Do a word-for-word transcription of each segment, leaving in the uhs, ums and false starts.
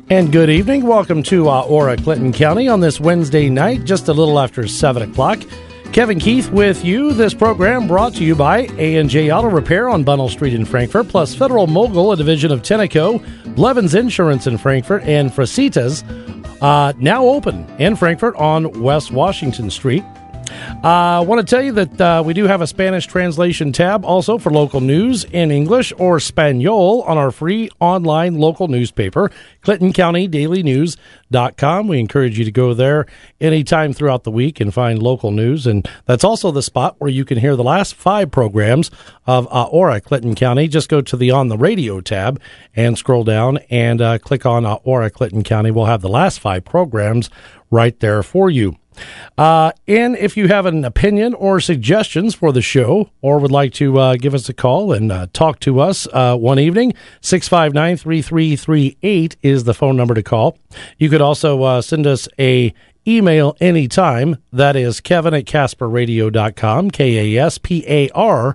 And good evening. Welcome to uh, Aura, Clinton County on this Wednesday night, just a little after seven o'clock. Kevin Keith with you. This program brought to you by A and J Auto Repair on Bunnell Street in Frankfort, plus Federal Mogul, a division of Tenneco, Blevins Insurance in Frankfort, and Fresitas, uh, now open in Frankfort on West Washington Street. I uh, want to tell you that uh, we do have a Spanish translation tab also for local news in English or Spanish on our free online local newspaper, Clinton County Daily News dot com. We encourage you to go there anytime throughout the week and find local news. And that's also the spot where you can hear the last five programs of uh, Aura, Clinton County. Just go to the On the Radio tab and scroll down and uh, click on uh, Aura, Clinton County. We'll have the last five programs right there for you. Uh, and if you have an opinion or suggestions for the show or would like to uh, give us a call and uh, talk to us uh, one evening, six five nine, three three three eight is the phone number to call. You could also uh, send us a email anytime. That is Kevin at Casper Radio dot com, K A S P A R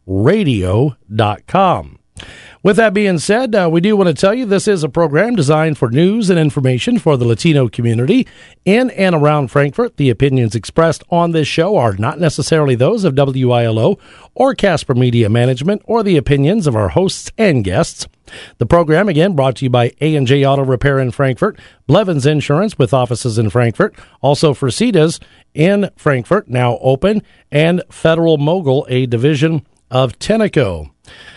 radio dot com. With that being said, uh, we do want to tell you this is a program designed for news and information for the Latino community in and around Frankfort. The opinions expressed on this show are not necessarily those of W I L O or Casper Media Management or the opinions of our hosts and guests. The program, again, brought to you by A and J Auto Repair in Frankfort, Blevins Insurance with offices in Frankfort, also Fresitas in Frankfort, now open, and Federal Mogul, a division of Tenneco.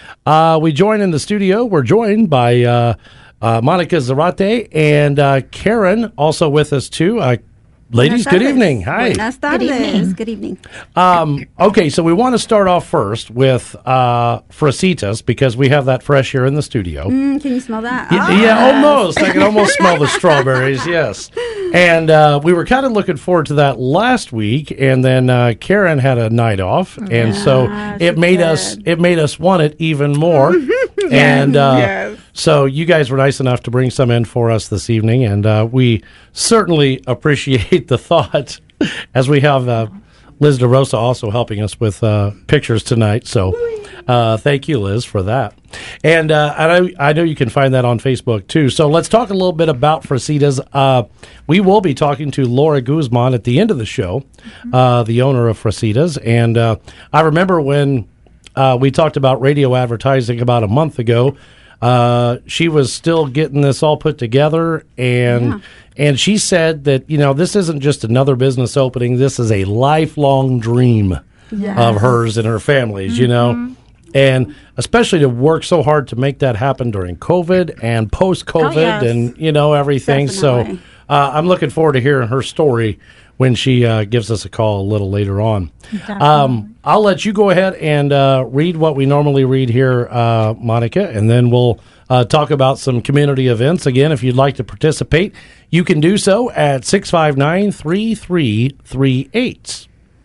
Uh, we join in the studio. We're joined by uh, uh, Monica Zarate and uh, Karen, also with us too. Uh, ladies, good evening. Hi. Buenas tardes. Good evening. Good evening. Um, okay, so we want to start off first with uh, Fresitas because we have that fresh here in the studio. Mm, can you smell that? Yeah, oh. yeah, almost. I can almost smell the strawberries. Yes. And uh, we were kind of looking forward to that last week, and then uh, Karen had a night off, and yeah, so it made did. us it made us want it even more. yes, and uh, yes. So you guys were nice enough to bring some in for us this evening, and uh, we certainly appreciate the thought as we have uh, Liz DeRosa also helping us with uh, pictures tonight. So uh, thank you, Liz, for that. And uh, I, know, I know you can find that on Facebook, too. So let's talk a little bit about Fresitas. Uh, we will be talking to Laura Guzman at the end of the show, mm-hmm. uh, the owner of Fresitas. And uh, I remember when uh, we talked about radio advertising about a month ago, uh, she was still getting this all put together. And yeah. and she said that, you know, this isn't just another business opening. This is a lifelong dream yes. of hers and her family's, mm-hmm. you know. And especially to work so hard to make that happen during COVID and post-COVID oh, yes. and, you know, everything. Definitely. So uh, I'm looking forward to hearing her story when she uh, gives us a call a little later on. Um, I'll let you go ahead and uh, read what we normally read here, uh, Monica, and then we'll uh, talk about some community events. Again, if you'd like to participate, you can do so at six five nine, three three three eight.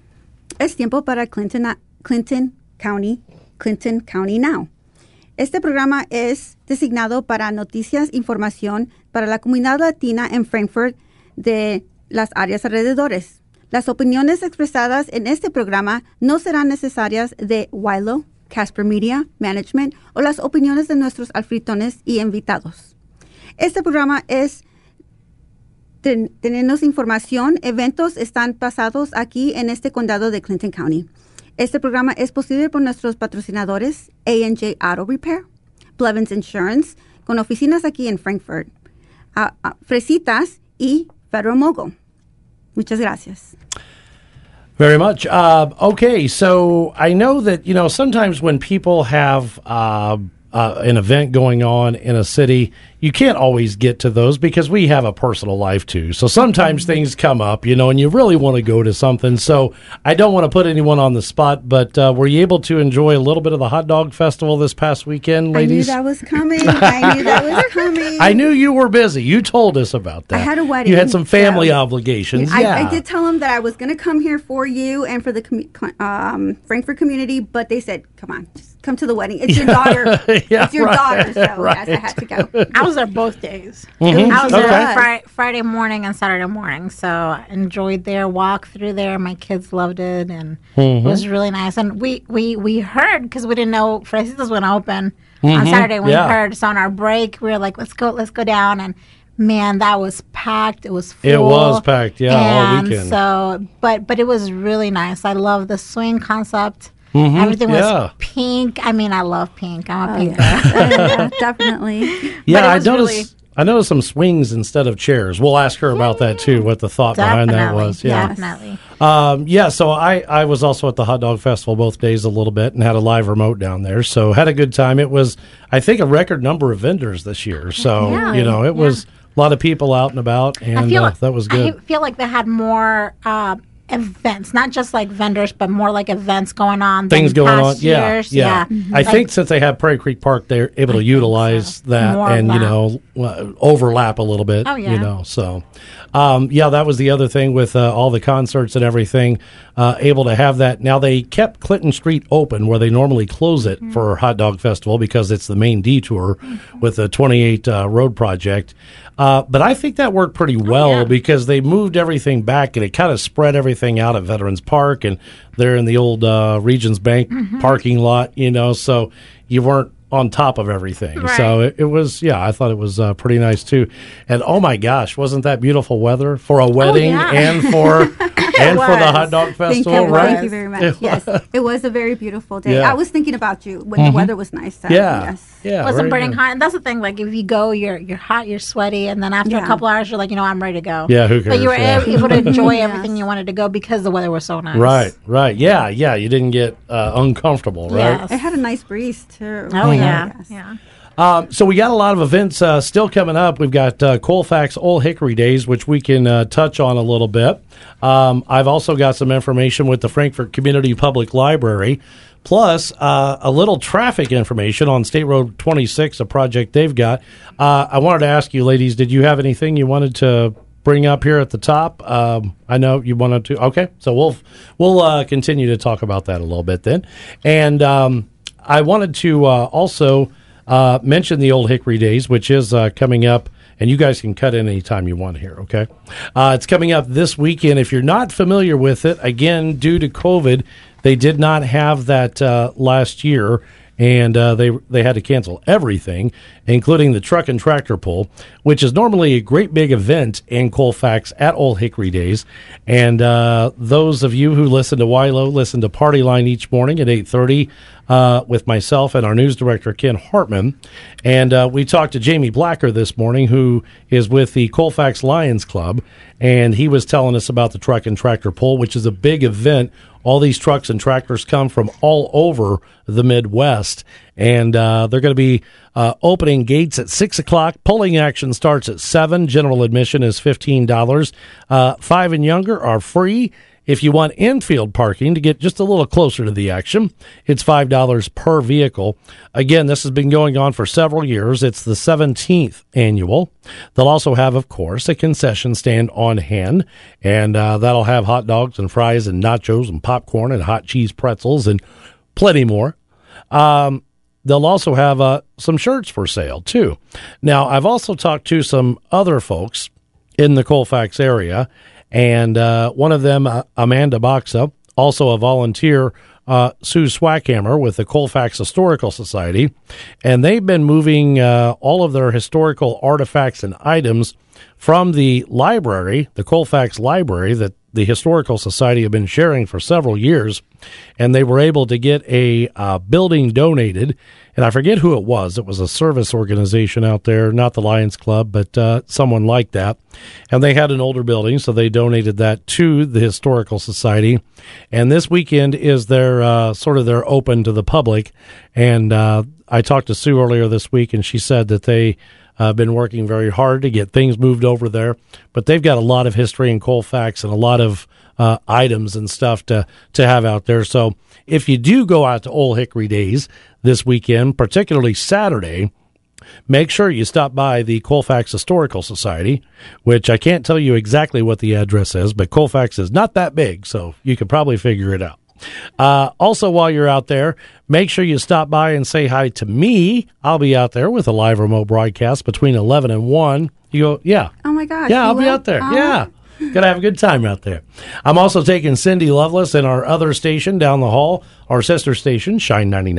Es tiempo para Clinton, Clinton County. Clinton County Now. Este programa es designado para noticias, información para la comunidad latina en Frankfort de las áreas alrededores. Las opiniones expresadas en este programa no serán necesarias de W I L O, Casper Media Management o las opiniones de nuestros anfitriones y invitados. Este programa es ten, tenemos información, eventos están pasados aquí en este condado de Clinton County. Este programa es posible por nuestros patrocinadores A and J Auto Repair, Blevins Insurance, con oficinas aquí en Frankfort, uh, uh, Fresitas y Federal Mogul. Muchas gracias. Very much. Uh, okay, so I know that, you know, sometimes when people have uh, uh, an event going on in a city, you can't always get to those because we have a personal life too. So sometimes things come up, you know, and you really want to go to something. So I don't want to put anyone on the spot, but uh, were you able to enjoy a little bit of the hot dog festival this past weekend, ladies? I knew that was coming. I knew that was coming. I knew you were busy. You told us about that. I had a wedding. You had some family so obligations. I, yeah. I did tell them that I was going to come here for you and for the com- um, Frankfort community, but they said, come on, just come to the wedding. It's your daughter. yeah, it's your right, daughter, so right. yes, I had to go. I was there both days. Mm-hmm. I was okay. there fri- Friday morning and Saturday morning, so I enjoyed their walk through there. My kids loved it, and mm-hmm. it was really nice. And we, we, we heard, because we didn't know Fresitas was going to open mm-hmm. on Saturday. We yeah. heard, so on our break, we were like, let's go, let's go down. And man, that was packed. It was full. It was packed, yeah, all and weekend. So, but but it was really nice. I love the swing concept. Mm-hmm, Everything was yeah. pink. I mean, I love pink. I'm a Oh, pink yeah. girl. Yeah, definitely. Yeah, But it I was noticed. really- I noticed some swings instead of chairs. We'll ask her about that too. What the thought behind that Definitely, was? Yeah, definitely. um, yeah. So I, I was also at the hot dog festival both days a little bit and had a live remote down there. So had a good time. It was, I think, a record number of vendors this year. So Yeah. you know, it Yeah. was a lot of people out and about, and I feel uh, like, that was good. I feel like they had more uh, events, not just like vendors, but more like events going on. than Things going on, past yeah, years. yeah. I Like- think since they have Prairie Creek Park, they're able to utilize so. that More and you lap. know uh, overlap a little bit. Oh, yeah. You know, so um, yeah, that was the other thing with uh, all the concerts and everything. Uh, able to have that. Now they kept Clinton Street open where they normally close it Mm-hmm. for Hot Dog Festival because it's the main detour with the twenty-eight uh, road project. Uh, but I think that worked pretty well Oh, yeah. because they moved everything back and it kind of spread everything out at Veterans Park and they're in the old uh, Regions Bank Mm-hmm. parking lot, you know, so you weren't on top of everything. Right. So it, it was, yeah, I thought it was uh, pretty nice too. And oh my gosh, wasn't that beautiful weather for a wedding Oh, yeah. and for and for the was. hot dog Thank festival, you. right? Thank you very much. It Yes, it was a very beautiful day. Yeah. I was thinking about you when the weather was nice. So, Yeah. Yes. Yeah. It wasn't very burning good. hot, and that's the thing. Like if you go, you're you're hot, you're sweaty, and then after Yeah. a couple hours, you're like, you know, I'm ready to go. Yeah, who But you were cares? Yeah. able to enjoy Yes. everything you wanted to go because the weather was so nice. Right, right. Yeah, yeah. You didn't get uh, uncomfortable, right? Yes. It had a nice breeze too. Oh yeah, Yes. yeah. Um, so we got a lot of events uh, still coming up. We've got uh, Colfax Old Hickory Days, which we can uh, touch on a little bit. Um, I've also got some information with the Frankfort Community Public Library, plus uh, a little traffic information on State Road twenty-six, a project they've got. Uh, I wanted to ask you, ladies, did you have anything you wanted to bring up here at the top? Um, I know you wanted to. Okay, so we'll we'll uh, continue to talk about that a little bit then. And um, I wanted to uh, also. Uh, mention the Old Hickory Days, which is uh, coming up, and you guys can cut in anytime you want here, okay? Uh, it's coming up this weekend. If you're not familiar with it, again, due to COVID, they did not have that uh, last year, and uh, they they had to cancel everything, including the truck and tractor pull, which is normally a great big event in Colfax at Old Hickory Days. And uh, those of you who listen to Wilo listen to Party Line each morning at eight thirty uh, with myself and our news director, Ken Hartman. And uh, we talked to Jamie Blacker this morning, who is with the Colfax Lions Club, and he was telling us about the truck and tractor pull, which is a big event. All these trucks and tractors come from all over the Midwest, and uh, they're going to be uh, opening gates at six o'clock. Pulling action starts at seven. General admission is fifteen dollars. Uh, five and younger are free. If you want infield parking to get just a little closer to the action, it's five dollars per vehicle. Again, this has been going on for several years. It's the seventeenth annual. They'll also have, of course, a concession stand on hand, and uh, that'll have hot dogs and fries and nachos and popcorn and hot cheese pretzels and plenty more. Um, they'll also have uh, some shirts for sale, too. Now, I've also talked to some other folks in the Colfax area, and uh, one of them, uh, Amanda Boxa, also a volunteer, uh, Sue Swackhammer with the Colfax Historical Society, and they've been moving uh, all of their historical artifacts and items from the library, the Colfax Library, that the Historical Society have been sharing for several years, and they were able to get a uh, building donated, and I forget who it was. It was a service organization out there, not the Lions Club, but uh, someone like that, and they had an older building, so they donated that to the Historical Society, and this weekend is their uh, sort of their open to the public, and uh, I talked to Sue earlier this week, and she said that they Uh, been working very hard to get things moved over there, but they've got a lot of history in Colfax and a lot of uh, items and stuff to to have out there. So if you do go out to Old Hickory Days this weekend, particularly Saturday, make sure you stop by the Colfax Historical Society, which I can't tell you exactly what the address is, but Colfax is not that big, so you could probably figure it out. Uh, also, while you're out there, make sure you stop by and say hi to me. I'll be out there with a live remote broadcast between eleven and one. You go, yeah. Oh, my gosh. Yeah, you I'll be will? out there. Oh. Yeah. Gonna have a good time out there. I'm also taking Cindy Lovelace in our other station down the hall, our sister station, Shine ninety-nine.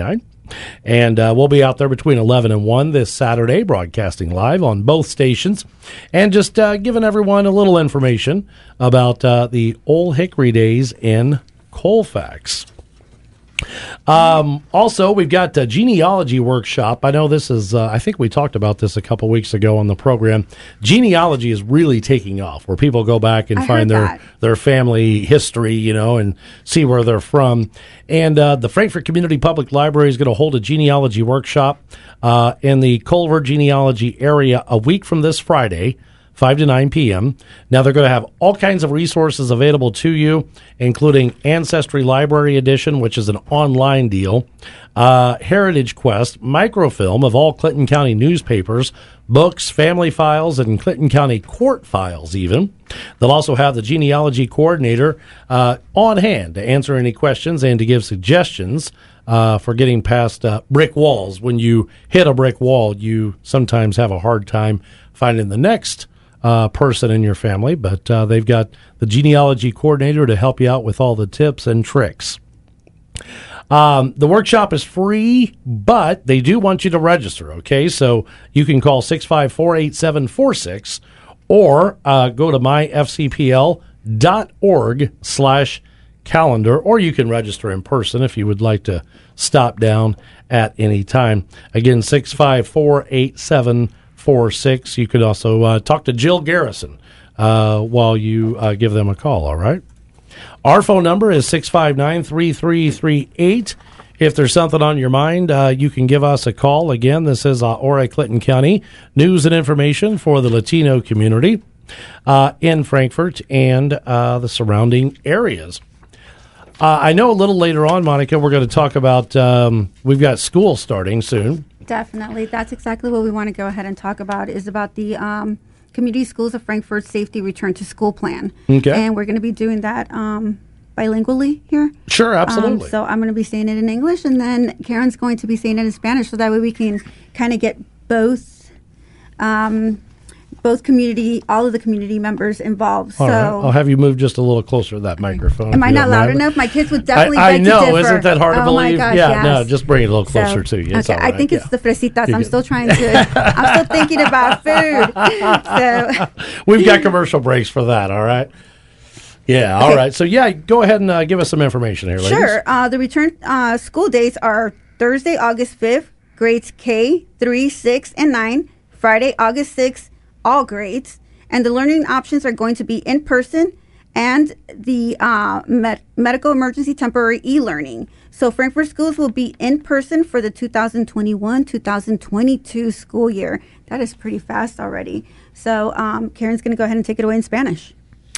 And uh, we'll be out there between eleven and one this Saturday, broadcasting live on both stations, and just uh, giving everyone a little information about uh, the Old Hickory Days in Colfax. Um, also, we've got a genealogy workshop. I know this is, uh, I think we talked about this a couple weeks ago on the program. Genealogy is really taking off, where people go back and I find their, that. their family history, you know, and see where they're from. And uh, the Frankfort Community Public Library is going to hold a genealogy workshop uh, in the Culver genealogy area a week from this Friday, five to nine p.m. Now, they're going to have all kinds of resources available to you, including Ancestry Library Edition, which is an online deal, uh, Heritage Quest, microfilm of all Clinton County newspapers, books, family files, and Clinton County court files even. They'll also have the genealogy coordinator uh, on hand to answer any questions and to give suggestions uh, for getting past uh, brick walls. When you hit a brick wall, you sometimes have a hard time finding the next Uh, person in your family, but uh, they've got the genealogy coordinator to help you out with all the tips and tricks. Um, the workshop is free, but they do want you to register, okay? So you can call six five four, eight seven four six or uh, go to myfcpl.org slash calendar, or you can register in person if you would like to stop down at any time. Again, six five four, eight seven four six. You could also uh, talk to Jill Garrison uh, while you uh, give them a call, all right? Our phone number is six five nine, three three three eight. If there's something on your mind, uh, you can give us a call. Again, this is uh, Ora Clinton County news and information for the Latino community uh, in Frankfort and uh, the surrounding areas. Uh, I know a little later on, Monica, we're going to talk about, um, we've got school starting soon. Definitely. That's exactly what we want to go ahead and talk about, is about the um, Community Schools of Frankfort Safety Return to School Plan. Okay. And we're going to be doing that um, bilingually here. Sure, absolutely. Um, so I'm going to be saying it in English, and then Karen's going to be saying it in Spanish, so that way we can kind of get both um, both community, all of the community members involved. All so right. I'll have you move just a little closer to that microphone. Am I not loud enough? My kids would definitely I, I beg know. to differ. Isn't that hard to oh believe? My gosh, yeah, yes. no, just bring it a little closer so, to you. It's okay, all right. I think yeah. it's the fresitas. You're I'm good. still trying to, I'm still thinking about food. So We've got commercial breaks for that, all right? Yeah, all Okay. right. So, yeah, go ahead and uh, give us some information here, ladies. Sure. Uh, the return uh, school dates are Thursday, August fifth, grades K, three, six, and nine. Friday, August sixth, all grades. And the learning options are going to be in person and the uh, med- medical emergency temporary e-learning. So Frankfort schools will be in person for the two thousand twenty-one two thousand twenty-two school year. That is pretty fast already. So um, Karen's going to go ahead and take it away in Spanish.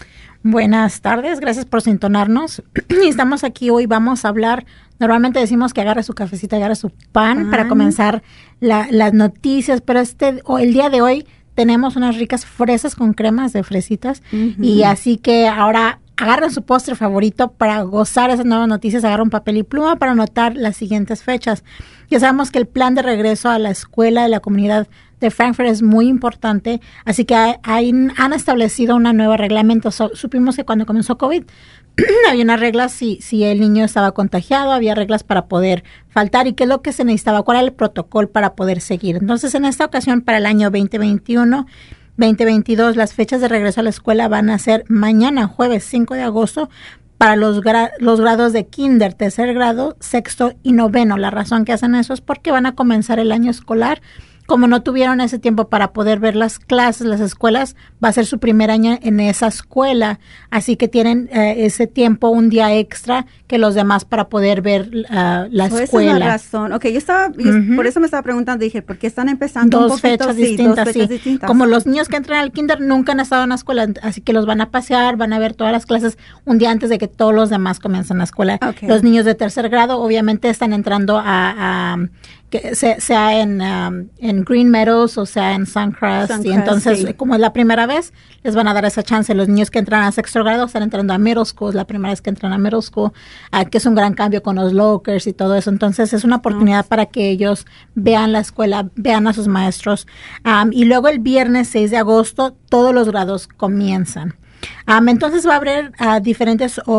Buenas tardes, gracias por sintonarnos. Estamos aquí hoy, vamos a hablar, normalmente decimos que agarre su cafecita, agarre su pan, Pan. para comenzar la, las noticias, pero este o el día de hoy tenemos unas ricas fresas con cremas de fresitas, Ujú. y así que ahora agarren su postre favorito para gozar esas nuevas noticias, agarren papel y pluma para anotar las siguientes fechas. Ya sabemos que el plan de regreso a la escuela de la comunidad de Frankfort es muy importante, así que hay, hay- han establecido una nueva reglamento. So, supimos que cuando comenzó COVID había unas reglas si, si el niño estaba contagiado, había reglas para poder faltar y qué es lo que se necesitaba, cuál era el protocolo para poder seguir. Entonces, en esta ocasión, para el año veinte veintiuno, veinte veintidós, las fechas de regreso a la escuela van a ser mañana, jueves cinco de agosto, para los, gra- los grados de kinder, tercer grado, sexto y noveno. La razón que hacen eso es porque van a comenzar el año escolar. Como no tuvieron ese tiempo para poder ver las clases, las escuelas, va a ser su primer año en esa escuela. Así que tienen eh, ese tiempo, un día extra que los demás para poder ver uh, la So, escuela. esa es la razón. Ok, yo estaba, yo- Ujú. por eso me estaba preguntando, dije, ¿por qué están empezando un Dos poquito? fechas Sí, distintas, dos fechas sí. distintas. Como los niños que entran al kinder nunca han estado en la escuela, así que los van a pasear, van a ver todas las clases un día antes de que todos los demás comiencen la escuela. Ok. Los niños de tercer grado obviamente están entrando a, a que se- sea en, um, en Green Meadows o sea en Suncrest, y Suncrest, entonces sí. como es la primera vez, les van a dar esa chance. Los niños que entran a sexto grado están entrando a middle school, es la primera vez que entran a middle school, ah, que es un gran cambio con los lockers y todo eso. Entonces es una oportunidad para que ellos vean la escuela, vean a sus maestros. Am, y luego el viernes seis de agosto todos los grados comienzan. Um, entonces va a haber uh, diferentes o,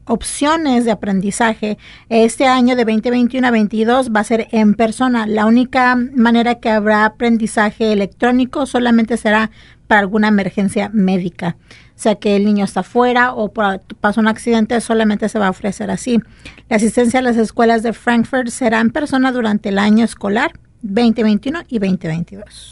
opciones de aprendizaje. Este año de veinte veintiuno a veintidós va a ser en persona. La única manera que habrá aprendizaje electrónico solamente será para alguna emergencia médica. O sea que el niño está fuera o por, pasó un accidente, solamente se va a ofrecer así. La asistencia a las escuelas de Frankfort será en persona durante el año escolar veinte veintiuno y veinte veintidós.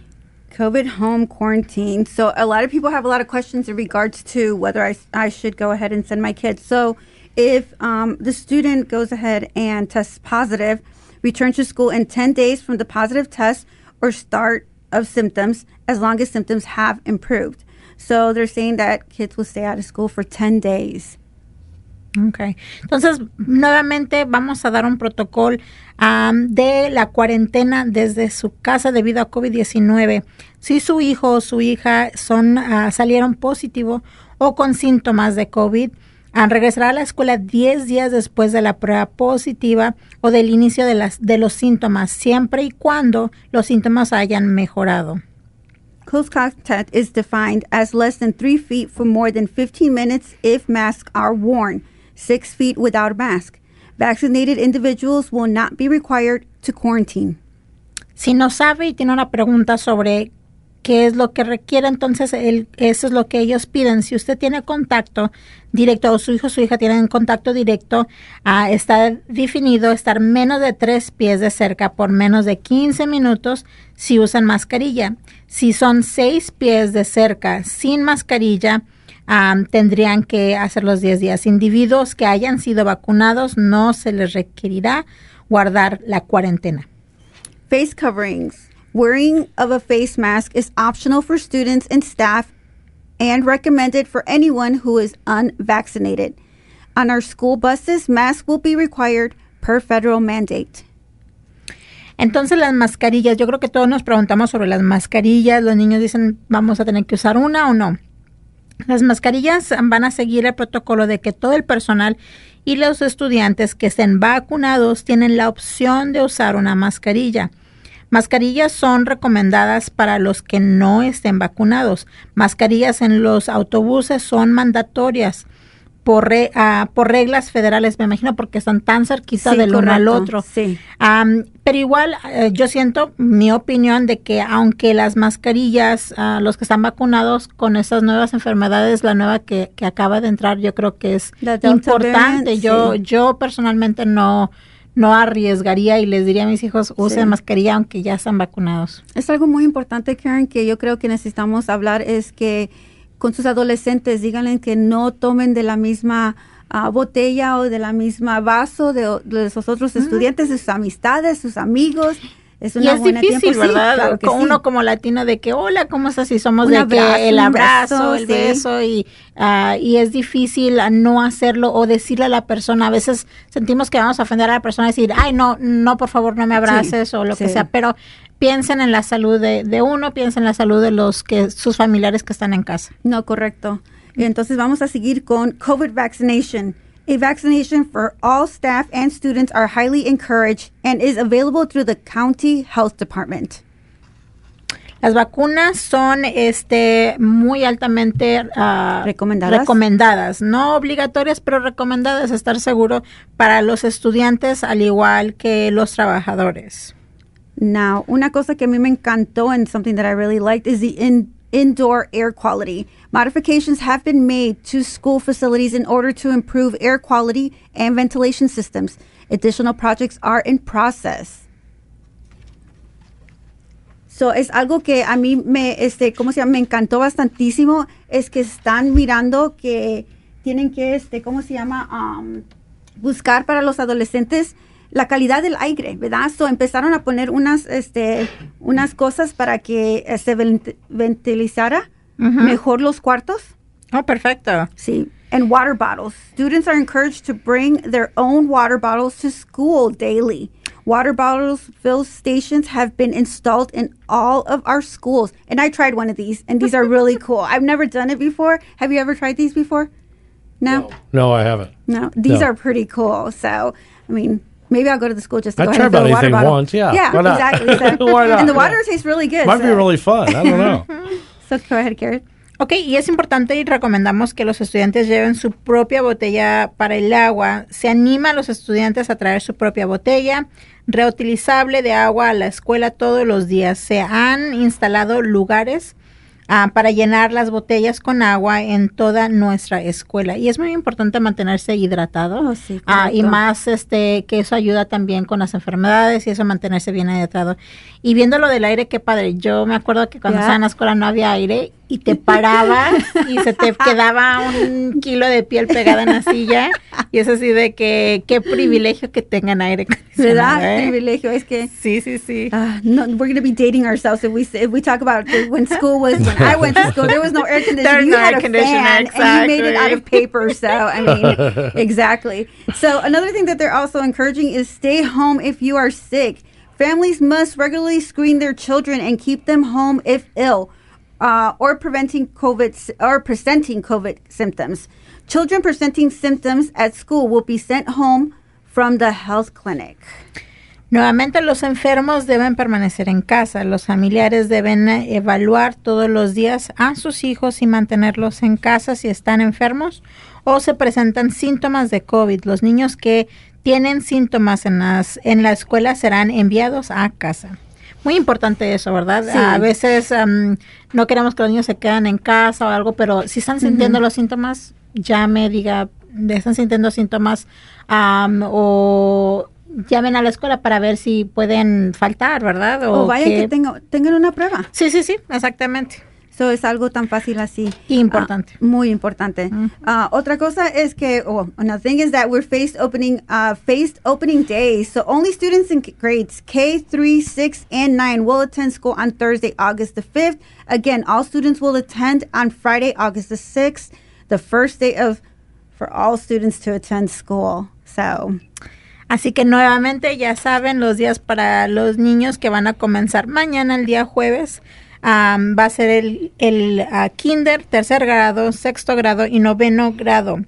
COVID home quarantine. So a lot of people have a lot of questions in regards to whether I, I should go ahead and send my kids. So if um, the student goes ahead and tests positive, return to school in ten days from the positive test or start of symptoms, as long as symptoms have improved. So they're saying that kids will stay out of school for ten days. Okay. Entonces, nuevamente vamos a dar un protocolo um, de la cuarentena desde su casa debido a COVID diecinueve. Si su hijo o su hija son uh, salieron positivo o con síntomas de COVID, uh, regresará a la escuela diez días después de la prueba positiva o del inicio de, las, de los síntomas, siempre y cuando los síntomas hayan mejorado. Close contact is defined as less than three feet for more than fifteen minutes if masks are worn. Six feet without a mask. Vaccinated individuals will not be required to quarantine. Si no sabe y tiene una pregunta sobre qué es lo que requiere, entonces el, eso es lo que ellos piden. Si usted tiene contacto directo o su hijo o su hija tienen contacto directo, uh, está definido estar menos de tres pies de cerca por menos de quince minutos si usan mascarilla. Si son seis pies de cerca sin mascarilla, Um, tendrían que hacer los diez días. Individuos que hayan sido vacunados no se les requerirá guardar la cuarentena. Face coverings. Wearing of a face mask is optional for students and staff and recommended for anyone who is unvaccinated. On our school buses, masks will be required per federal mandate. Entonces las mascarillas, yo creo que todos nos preguntamos sobre las mascarillas. Los niños dicen, ¿vamos a tener que usar una o no? Las mascarillas van a seguir el protocolo de que todo el personal y los estudiantes que estén vacunados tienen la opción de usar una mascarilla. Mascarillas son recomendadas para los que no estén vacunados. Mascarillas en los autobuses son mandatorias por, re, uh, por reglas federales, me imagino, porque están tan cerquita sí, del correcto, uno al otro. Sí. Um, pero igual, uh, yo siento mi opinión de que aunque las mascarillas, uh, los que están vacunados con estas nuevas enfermedades, la nueva que, que acaba de entrar, yo creo que es importante. Variant, yo, sí. yo personalmente no... no arriesgaría y les diría a mis hijos, usen sí. mascarilla aunque ya están vacunados. Es algo muy importante, Karen, que yo creo que necesitamos hablar, es que con sus adolescentes díganle que no tomen de la misma uh, botella o de la misma vaso de, de sus otros uh-huh. estudiantes, de sus amistades, sus amigos. Es una y es buena difícil, tiempo. ¿verdad? Sí, claro que Con sí. Uno como latino de que, hola, ¿cómo estás? Y somos un de abrazo, que el abrazo, el sí. beso, y, uh, y es difícil no hacerlo o decirle a la persona. A veces sentimos que vamos a ofender a la persona y decir, ay, no, no, por favor, no me abraces sí, o lo sí. que sea. Pero piensen en la salud de, de uno, piensen en la salud de los que sus familiares que están en casa. No, correcto. Y entonces vamos a seguir con COVID vaccination. A vaccination for all staff and students are highly encouraged and is available through the county health department. Las vacunas son este muy altamente uh, recomendadas. recomendadas, no obligatorias, pero recomendadas, estar seguro para los estudiantes al igual que los trabajadores. Now, una cosa que a mí me encantó and something that I really liked is the in indoor air quality. Modifications have been made to school facilities in order to improve air quality and ventilation systems. Additional projects are in process. So, es algo que a mí me, este, ¿cómo se llama? Me encantó bastantísimo. Es que están mirando que tienen que, este, ¿cómo se llama? Um, buscar para los adolescentes la calidad del aire, ¿verdad? So, empezaron a poner unas, este, unas cosas para que eh, se vent- ventilizara uh-huh. mejor los cuartos. Oh, perfecto. Sí. And water bottles. Students are encouraged to bring their own water bottles to school daily. Water bottles fill stations have been installed in all of our schools. And I tried one of these, and these are really cool. I've never done it before. Have you ever tried these before? No? No, no I haven't. No. These no. are pretty cool. So, I mean... maybe I'll go to the school just to I'd go try ahead and fill a water anything bottle. once, yeah. Yeah, Why not? exactly. So, Why not? and the water yeah. tastes really good. Might so. be really fun. I don't know. So go ahead, Garrett. Ok, y es importante y recomendamos que los estudiantes lleven su propia botella para el agua. Se anima a los estudiantes a traer su propia botella reutilizable de agua a la escuela todos los días. Se han instalado lugares uh, para llenar las botellas con agua en toda nuestra escuela. Y es muy importante mantenerse hidratado. Oh, sí, uh, y más este que eso ayuda también con las enfermedades y eso mantenerse bien hidratado. Y viendo lo del aire, qué padre. Yo me acuerdo que cuando Yeah. estaba en la escuela no había aire y te parabas y se te quedaba un kilo de piel pegada en la silla y es así de que qué privilegio que tengan aire acondicionado, ¿Verdad? ¿eh? Privilegio. Es que Sí, sí, sí. Uh, no, we're going to be dating ourselves if we say, if we talk about the, when school was when I went to school. There was no air conditioning. There's You no had air a conditioner, fan, and you made it out of exactly. paper. So I mean, exactly. So another thing that they're also encouraging is stay home if you are sick. Families must regularly screen their children and keep them home if ill, uh, or preventing COVID or presenting COVID symptoms. Children presenting symptoms at school will be sent home from the health clinic. Nuevamente, los enfermos deben permanecer en casa. Los familiares deben evaluar todos los días a sus hijos y mantenerlos en casa si están enfermos o se presentan síntomas de COVID. Los niños que tienen síntomas en, las, en la escuela serán enviados a casa. Muy importante eso, ¿verdad? Sí. A veces um, no queremos que los niños se queden en casa o algo, pero si están sintiendo uh-huh. los síntomas, llame, diga, están sintiendo síntomas um, o llamen a la escuela para ver si pueden faltar, ¿verdad? O, o vayan que, que tengo, tengan una prueba. Sí, sí, sí, exactamente. So es algo tan fácil así. Importante. Uh, muy importante. Mm. Uh, otra cosa es que, oh, another thing is that we're phased opening, uh, phased opening days. So only students in grades K, three, six, and nine will attend school on Thursday, August the fifth. Again, all students will attend on Friday, August the sixth, the first day of, for all students to attend school. So... Así que nuevamente ya saben los días para los niños que van a comenzar mañana, el día jueves. Um, va a ser el, el uh, kinder, tercer grado, sexto grado y noveno grado.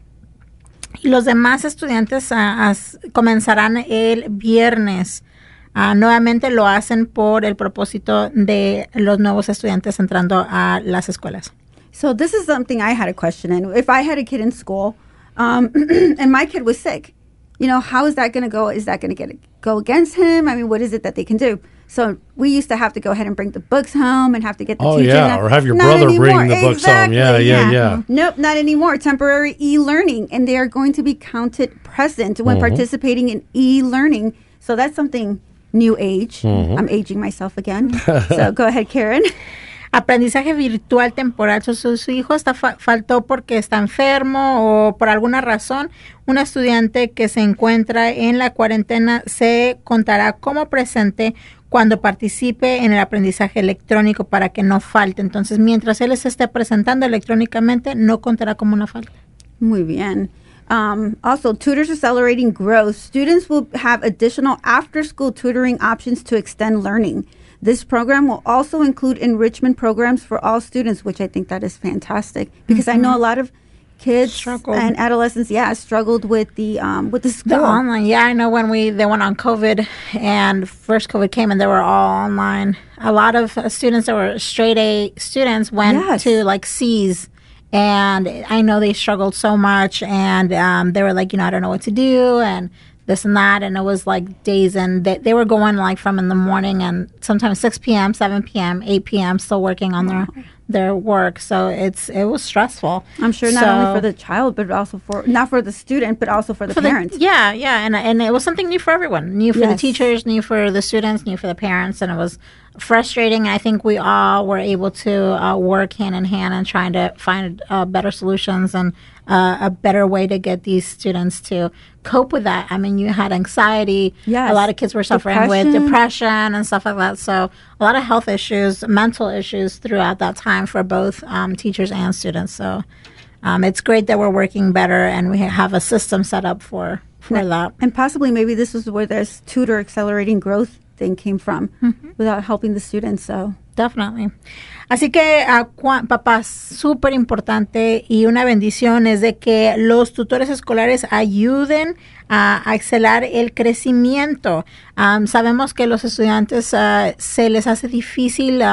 Y los demás estudiantes uh, as, comenzarán el viernes. Uh, nuevamente lo hacen por el propósito de los nuevos estudiantes entrando a las escuelas. So this is something I had a question in. If I had a kid in school um, and my kid was sick, you know, how is that going to go? Is that going to get go against him? I mean, what is it that they can do? So we used to have to go ahead and bring the books home and have to get the oh, teacher. yeah, or have your not brother anymore. bring the books exactly, home. Yeah, yeah, yeah, yeah. Nope, not anymore. Temporary e-learning, and they are going to be counted present when mm-hmm. participating in e-learning. So that's something new age. Mm-hmm. I'm aging myself again. So go ahead, Karen. Aprendizaje virtual temporal. So, su, su hijo está fa- faltó porque está enfermo o por alguna razón. Un estudiante que se encuentra en la cuarentena se contará como presente cuando participe en el aprendizaje electrónico para que no falte. Entonces, mientras él se esté presentando electrónicamente, no contará como una falta. Muy bien. Um, also, tutors accelerating growth. Students will have additional after-school tutoring options to extend learning. This program will also include enrichment programs for all students, which I think that is fantastic because mm-hmm. I know a lot of kids struggled. And adolescents, yeah, struggled with the um, with the school. The online, yeah, I know when we they went on COVID and first COVID came and they were all online. A lot of uh, students that were straight A students went yes. to like C's. And I know they struggled so much, and um, they were like, you know, I don't know what to do, and this and that, and it was like days, and they, they were going like from in the morning, and sometimes six p.m., seven p.m., eight p.m., still working on their their work. So it's it was stressful. I'm sure not so, only for the child, but also for not for the student, but also for the for parents. The, yeah, yeah, and and it was something new for everyone, new for yes. the teachers, new for the students, new for the parents, and it was frustrating. I think we all were able to uh, work hand in hand and trying to find uh, better solutions and uh, a better way to get these students to cope with that. I mean, you had anxiety. Yes. A lot of kids were suffering depression. with depression and stuff like that. So a lot of health issues, mental issues throughout that time for both um, teachers and students. So um, it's great that we're working better and we have a system set up for, for and, that. And possibly maybe this is where this tutor accelerating growth thing came from mm-hmm. without helping the students. So definitely. Así que, uh, cu- papás, súper importante y una bendición es de que los tutores escolares ayuden a acelerar el crecimiento. Um, sabemos que los estudiantes uh, se les hace difícil um,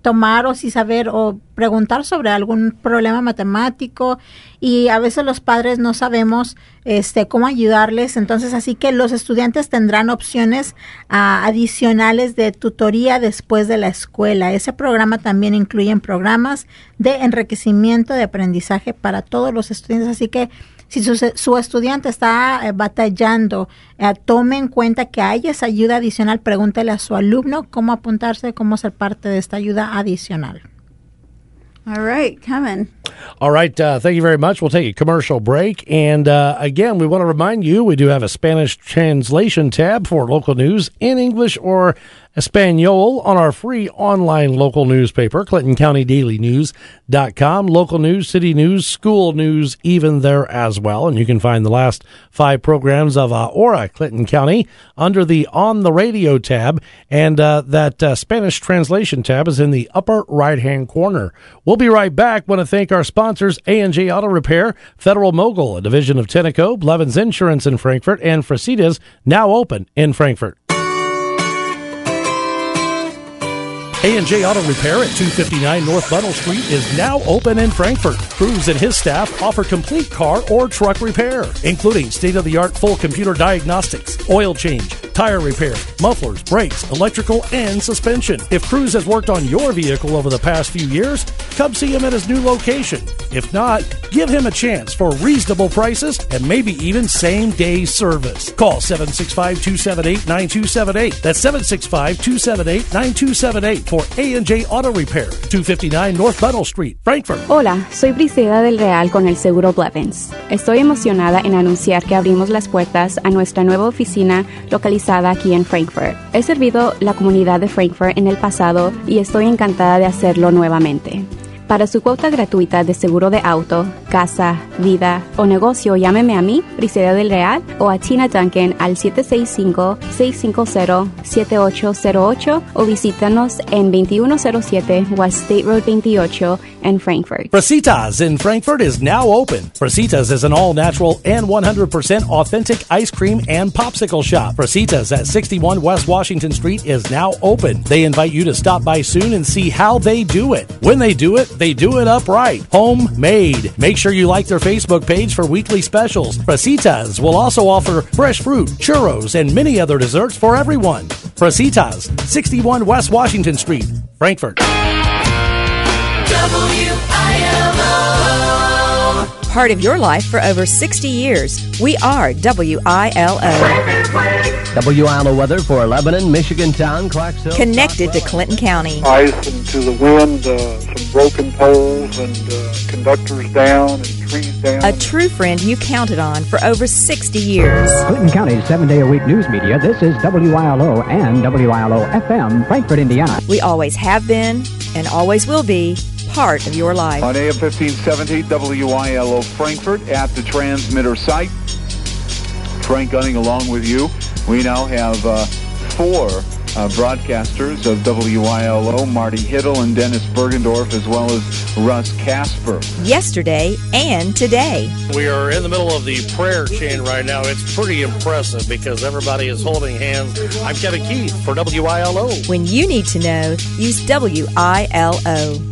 tomar o si saber o preguntar sobre algún problema matemático, y a veces los padres no sabemos este cómo ayudarles. Entonces, así que los estudiantes tendrán opciones uh, adicionales de tutoría después de la escuela. Ese programa también incluye programas de enriquecimiento de aprendizaje para todos los estudiantes, así que si su, su estudiante está eh, batallando, eh, tome en cuenta que hay esa ayuda adicional. Pregúntele a su alumno cómo apuntarse, cómo ser parte de esta ayuda adicional. All right, Kevin. All right, uh, thank you very much. We'll take a commercial break. And uh, again, we want to remind you, we do have a Spanish translation tab for local news in English or Espanol on our free online local newspaper, Clinton County Daily News dot com. Local news, city news, school news, even there as well. And you can find the last five programs of uh, Aura, Clinton County, under the On the Radio tab. And uh, that uh, Spanish translation tab is in the upper right-hand corner. We'll be right back. Want to thank our sponsors, A and J Auto Repair, Federal Mogul, a division of Tenneco, Blevins Insurance in Frankfort, and Fresitas, now open in Frankfort. A and J Auto Repair at two fifty-nine North Bunnell Street is now open in Frankfort. Cruz and his staff offer complete car or truck repair, including state-of-the-art full computer diagnostics, oil change, tire repair, mufflers, brakes, electrical, and suspension. If Cruz has worked on your vehicle over the past few years, come see him at his new location. If not, give him a chance for reasonable prices and maybe even same-day service. Call seven six five, two seven eight, nine two seven eight. That's seven six five, two seven eight, nine two seven eight for A and J Auto Repair, two fifty-nine North Bunnell Street, Frankfort. Hola, soy Briseida del Real con el Seguro Blevins. Estoy emocionada en anunciar que abrimos las puertas a nuestra nueva oficina localizada aquí en Frankfort. He servido la comunidad de Frankfort en el pasado y estoy encantada de hacerlo nuevamente. Para su cuota gratuita de seguro de auto, casa, vida o negocio, llámeme a mí, Briseida del Real, o a Tina Duncan al siete seis cinco, seis cinco cero, siete ocho cero ocho o visítanos en veintiuno cero siete West State Road veintiocho in Frankfort. Fresitas in Frankfort is now open. Fresitas is an all-natural and one hundred percent authentic ice cream and popsicle shop. Fresitas at sixty-one West Washington Street is now open. They invite you to stop by soon and see how they do it. When they do it, they do it upright. Homemade. Make sure you like their Facebook page for weekly specials. Fresitas will also offer fresh fruit, churros, and many other desserts for everyone. Fresitas, sixty-one West Washington Street, Frankfort. W I L O. Part of your life for over sixty years. We are W I L O. W I L O weather for Lebanon, Michigan Town, Clarksville. Connected to Clinton County. Ice and to the wind, uh, some broken poles and uh, conductors down and trees down. A true friend you counted on for over sixty years. Clinton County's seven-day-a-week news media. This is W I L O and W I L O F M, Frankfort, Indiana. We always have been and always will be part of your life. On A M fifteen seventy, W I L O Frankfort at the transmitter site. Frank Gunning along with you. We now have uh, four uh, broadcasters of W I L O, Marty Hittle and Dennis Bergendorf, as well as Russ Casper. Yesterday and today. We are in the middle of the prayer chain right now. It's pretty impressive because everybody is holding hands. I'm Kevin Keith for W I L O. When you need to know, use W I L O.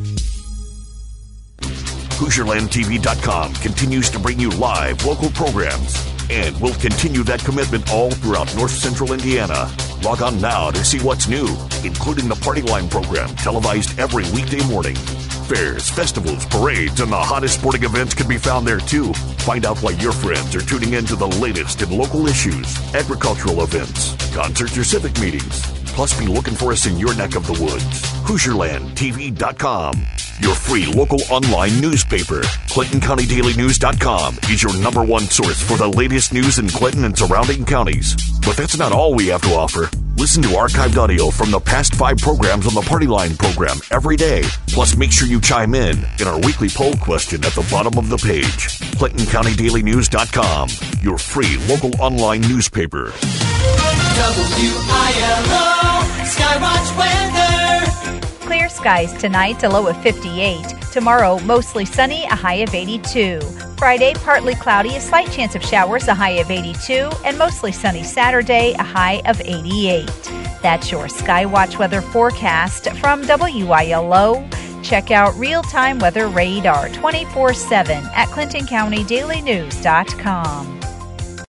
Hoosier Land T V dot com continues to bring you live local programs, and will continue that commitment all throughout north central Indiana. Log on now to see what's new, including the Party Line program, televised every weekday morning. Fairs, festivals, parades, and the hottest sporting events can be found there too. Find out why your friends are tuning in to the latest in local issues, agricultural events, concerts, or civic meetings. Plus, be looking for us in your neck of the woods. Hoosier Land T V dot com. Your free local online newspaper. Clinton County Daily News dot com is your number one source for the latest news in Clinton and surrounding counties. But that's not all we have to offer. Listen to archived audio from the past five programs on the Party Line program every day. Plus, make sure you chime in in our weekly poll question at the bottom of the page. Clinton County Daily News dot com, your free local online newspaper. W I L O Skywatch weather. Clear skies tonight, a low of fifty-eight. Tomorrow, mostly sunny, a high of eighty-two. Friday, partly cloudy, a slight chance of showers, a high of eighty-two. And mostly sunny Saturday, a high of eighty-eight. That's your Skywatch weather forecast from W I L O. Check out real-time weather radar twenty-four seven at clinton county daily news dot com.